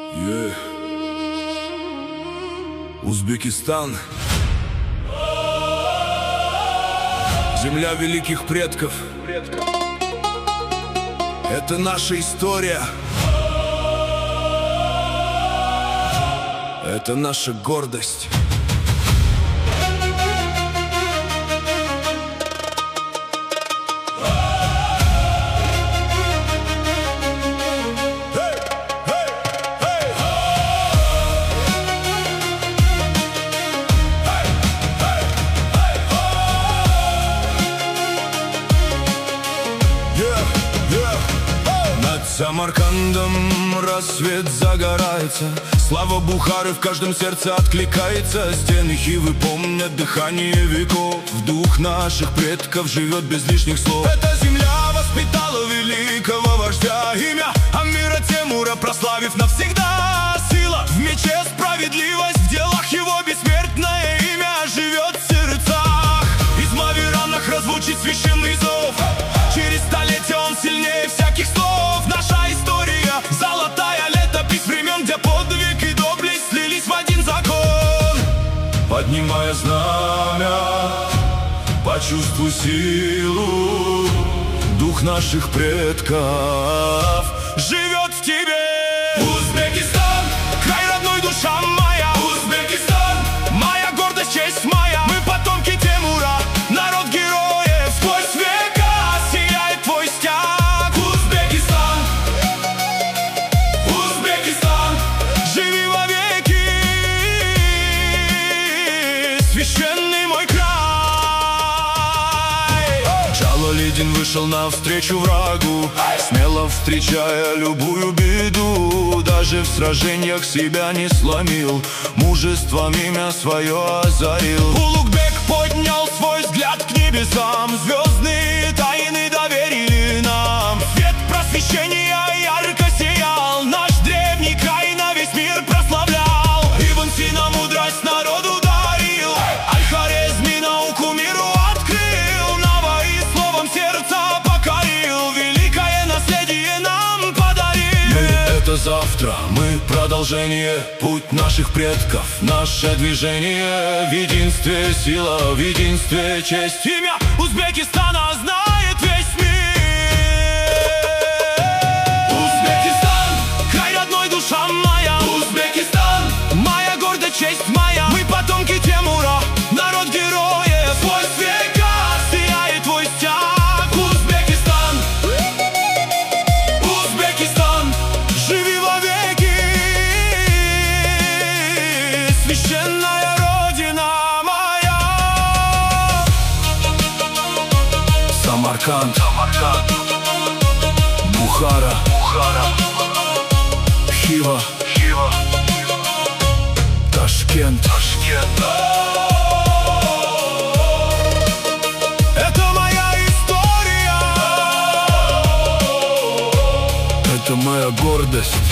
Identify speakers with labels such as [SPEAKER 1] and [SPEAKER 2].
[SPEAKER 1] Узбекистан. Земля великих предков. Это наша история. Это наша гордость. Над Самаркандом рассвет загорается, слава Бухары в каждом сердце откликается. Стены Хивы помнят дыхание веков, дух наших предков живет без лишних слов. Эта земля воспитала великого вождя, имя Амира Темура прославив навсегда. Сила в мече, справедливость в делах его, бессмертное имя живет в сердцах. Из Маверанах раззвучит священный зов, через столетия он сильнее всяких слов. Наша история — золотая летопись времен, где подвиг и доблесть слились в один закон. Поднимая знамя, почувствуй силу, дух наших предков живет в тебе. Узбекистан, край родной, душа моя. Узбекистан, моя гордость, честь моя. Мы потомки Темура, народ героев. Сквозь века сияет твой стяг. Узбекистан, Узбекистан, живи вовеки, священный мой край. Джалалидин вышел навстречу врагу, смело встречая любую беду. Даже в сражениях себя не сломил, мужеством имя свое озарил. Улугбек поднял свой взгляд к небесам, звездные тайны доверили нам. Свет просвещения ярко сиял, наш древний край на весь мир прославлял. Ибн Сина мудрость народу дарил, Аль-Хорезми науку миру открыл, Наваи словом сердца покорил, великое наследие нам подарил. Мы — это завтра, мы — продолжение, путь наших предков, наше движение. В единстве сила, в единстве честь, имя Узбекистана знает весь мир. Узбекистан, край родной, душа моя. Узбекистан, моя гордость, честь моя. Мы потомки Темура, народ героев. Сквозь века сияет твой стяг. Узбекистан, Узбекистан, живи вовеки, священная родина моя. Самарканд, Бухара, Хива, Ташкент. Это моя история, это моя гордость.